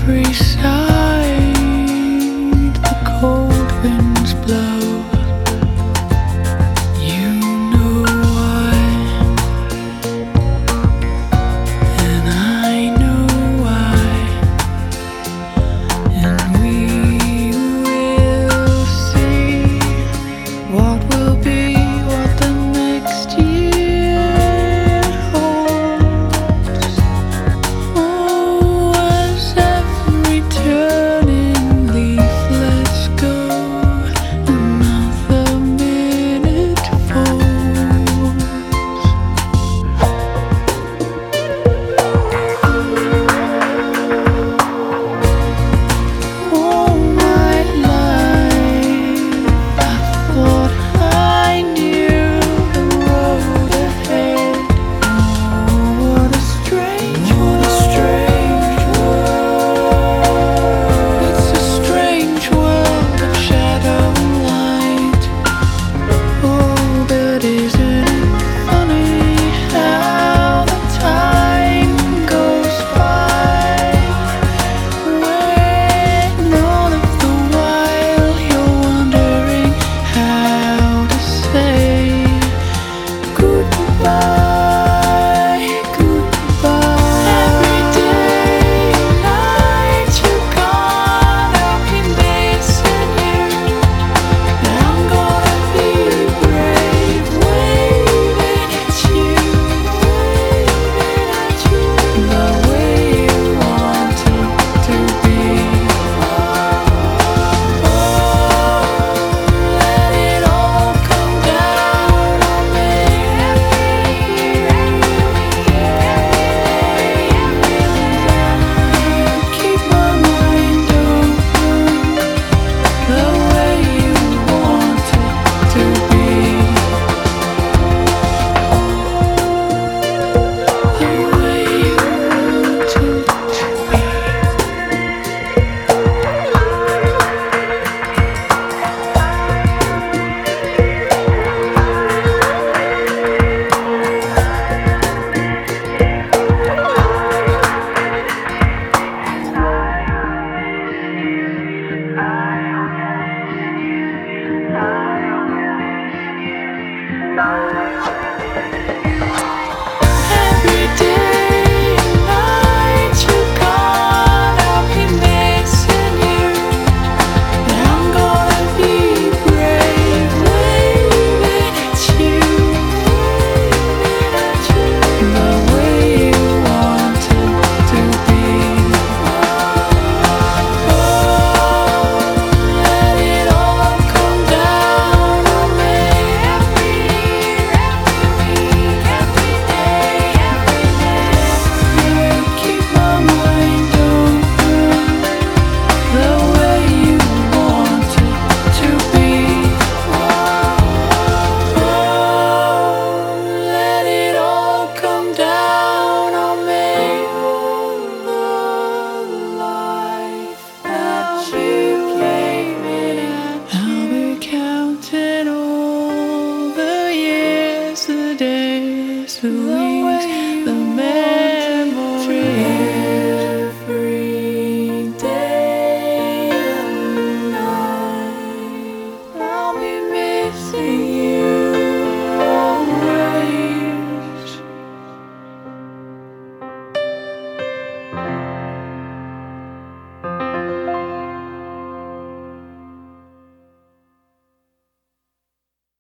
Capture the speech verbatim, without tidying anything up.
every side the cold winds blow. You know why, and I know why, and we will see what will be, what the next year holds. Oh, as every turning leaf lets go, another minute falls. All my life I thought I knew the road ahead. Oh, what a strange, what a strange world. It's a strange world of shadow and light. Oh, but isn't it funny how the time goes by, when all of the while you're wondering how to say goodbye, goodbye. Every day and night you're gone, I'll be missing you. And I'm gonna be brave, waving at you, waving at you, the way you wanted to be. Oh, let it all come down on me. Keep my mind open, the way you want it to be. The way you want it to be. Every day and night you're gone, I'll be missing you. And I'm gonna be brave, waving at you, waving at you, the way you want it to be. Oh, let it all come down on me. Every week, every day, every day. Keep my mind open, the way you want it to be. Oh, let it all come down on me. The life that you gave me, I'll be counting all the years, the days, the weeks, the minutes.